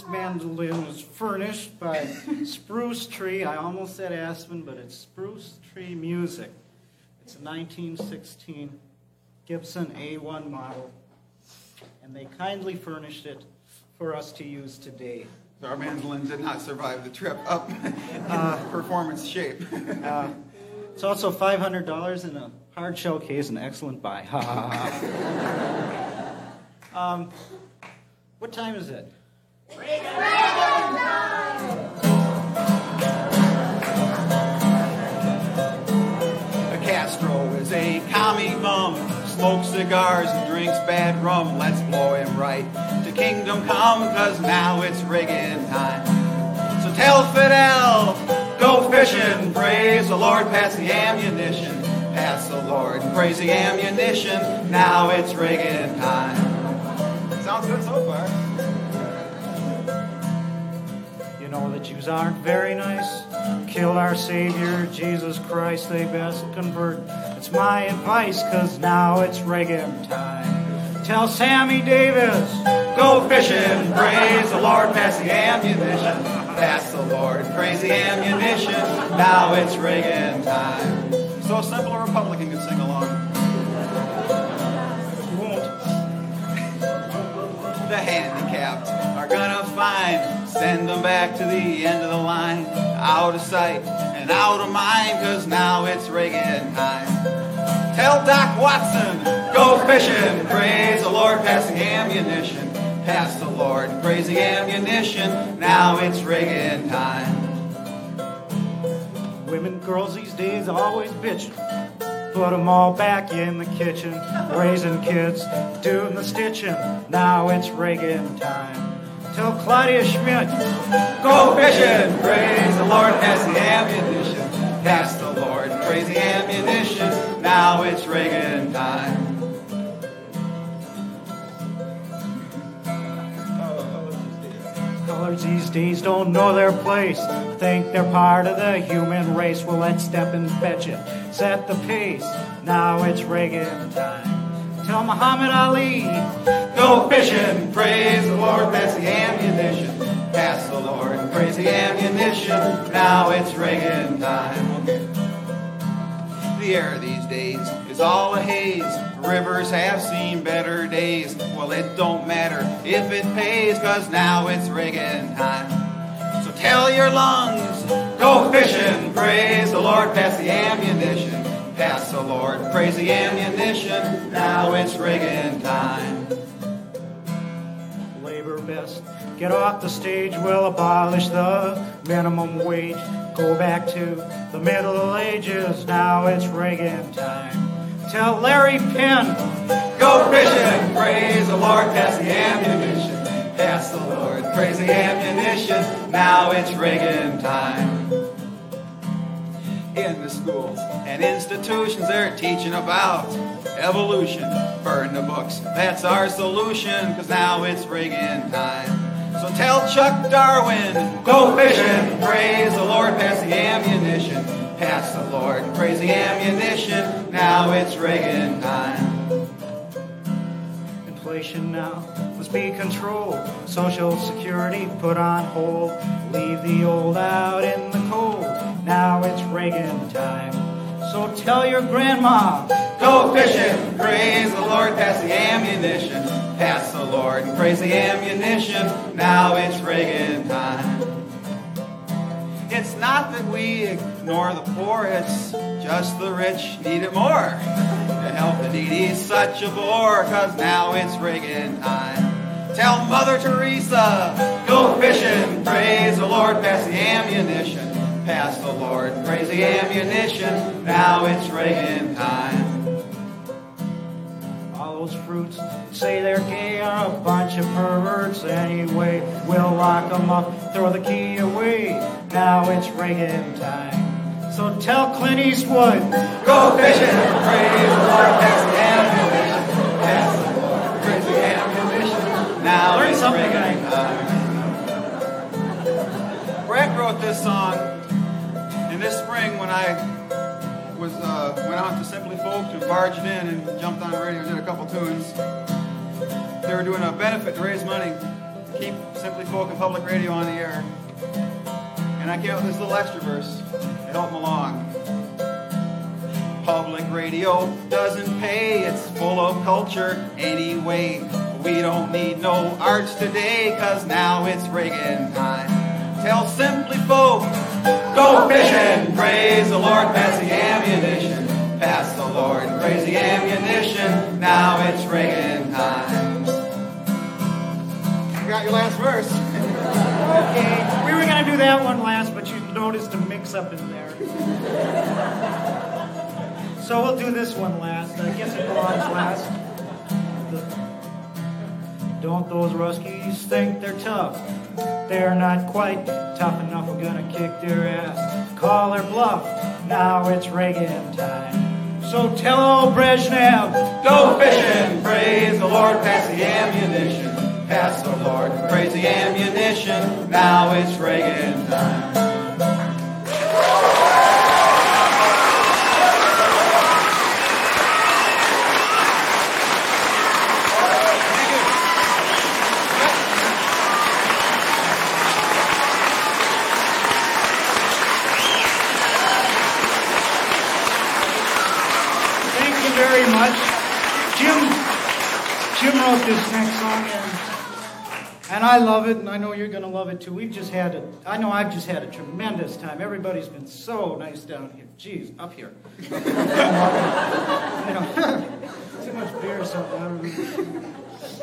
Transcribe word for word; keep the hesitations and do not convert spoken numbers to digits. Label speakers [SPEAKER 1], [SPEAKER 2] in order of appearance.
[SPEAKER 1] mandolin was furnished by Spruce Tree. I almost said Aspen, but it's Spruce Tree Music. It's a nineteen sixteen Gibson A one model, and they kindly furnished it for us to use today.
[SPEAKER 2] So our mandolin did not survive the trip up in uh, performance shape.
[SPEAKER 1] uh, it's also five hundred dollars in a hard shell case, an excellent buy. Ha ha ha. um, what time is it?
[SPEAKER 2] Castro is a commie bum, smokes cigars and drinks bad rum. Let's blow him right to kingdom come, cause now it's rigging time. So tell Fidel, go fishing, praise the Lord, pass the ammunition. Pass the Lord, praise the ammunition, now it's rigging time. Sounds good so far.
[SPEAKER 1] You know the Jews aren't very nice. Killed our Savior, Jesus Christ, they best convert. It's my advice, cause now it's rigging time. Tell Sammy Davis,
[SPEAKER 2] go fishing, praise the Lord, pass the ammunition. Pass the Lord, praise the ammunition, now it's rigging time. So simple a Republican can sing along.
[SPEAKER 1] You won't.
[SPEAKER 2] The handicapped are gonna find, send them back to the end of the line. Out of sight and out of mind, cause now it's rigging time. Tell Doc Watson, go fishing, praise the Lord, pass the ammunition. Pass the Lord, praise the ammunition, now it's rigging time.
[SPEAKER 1] Women, girls these days always bitching. Put them all back in the kitchen, raising kids, doing the stitching, now it's rigging time. Tell Claudia Schmidt,
[SPEAKER 2] go fishing, praise the Lord, pass the ammunition. Pass the Lord, praise the ammunition, now it's rigging time.
[SPEAKER 1] Colors these days don't know their place, think they're part of the human race. Well, let's step and fetch it, set the pace, now it's rigging time. Tell Muhammad Ali,
[SPEAKER 2] go fishing, praise the Lord, pass the ammunition. Pass the Lord, praise the ammunition, now it's rigging time. Okay. The air these days is all a haze. Rivers have seen better days. Well, it don't matter if it pays, cause now it's rigging time. So tell your lungs, go fishing, praise the Lord, pass the ammunition. Pass the Lord, praise the ammunition, now it's rigging time.
[SPEAKER 1] Labor best, get off the stage, we'll abolish the minimum wage. Go back to the Middle Ages, now it's rigging time. Tell Larry Penn,
[SPEAKER 2] go fishing, praise the Lord, pass the ammunition. Pass the Lord, praise the ammunition, now it's rigging time. In the schools and institutions, they're teaching about evolution. Burn the books, that's our solution, cause now it's rigging time. So tell Chuck Darwin, go fishing, praise the Lord, pass the ammunition. Pass the Lord, praise the ammunition, now it's rigging time.
[SPEAKER 1] Inflation now must be controlled, Social Security put on hold. Leave the old out in the cold, now it's rigging time. So tell your grandma,
[SPEAKER 2] go fishing, praise the Lord, pass the ammunition. Pass the Lord, praise the ammunition, now it's rigging time. It's not that we ignore the poor, it's just the rich need it more. To help the needy such a bore, cause now it's rigging time. Tell Mother Teresa, go fishing, praise the Lord, pass the ammunition. Pass the Lord, praise the ammunition, now it's rigging time.
[SPEAKER 1] All those fruits say they're gay are a bunch of perverts anyway. We'll lock them up, throw the key away, now it's rigging time. So tell Clint Eastwood,
[SPEAKER 2] go fishing, praise the Lord, pass the ammunition. Pass the Lord, praise the ammunition, now it's rigging time. Brett wrote this song in this spring when I was uh, went out to Simply Folk and barged in and jumped on the radio and did a couple tunes. They were doing a benefit to raise money, keep Simply Folk and Public Radio on the air. And I came up with this little extra verse to help them along. Public radio doesn't pay, it's full of culture anyway. We don't need no arts today, cause now it's Reagan time. Tell Simply Folk, go fishing, praise the Lord, pass the ammunition. Pass the Lord and praise the ammunition, now it's Reagan time. You got your last verse.
[SPEAKER 1] Okay, we were going to do that one last, but you noticed a mix-up in there. So we'll do this one last. I guess it belongs last. Don't those Ruskies think they're tough? They're not quite tough enough. We're gonna kick their ass. Call their bluff. Now it's Reagan time. So tell old Brezhnev,
[SPEAKER 2] go fishing, praise the Lord, pass the ammunition. Pass the Lord, praise the ammunition. Now it's Reagan time.
[SPEAKER 1] very much. Jim, Jim wrote this next song, and, and I love it, and I know you're going to love it too. We've just had a, I know I've just had a tremendous time. Everybody's been so nice down here. Jeez, up here. you know, too much beer or something. I don't know.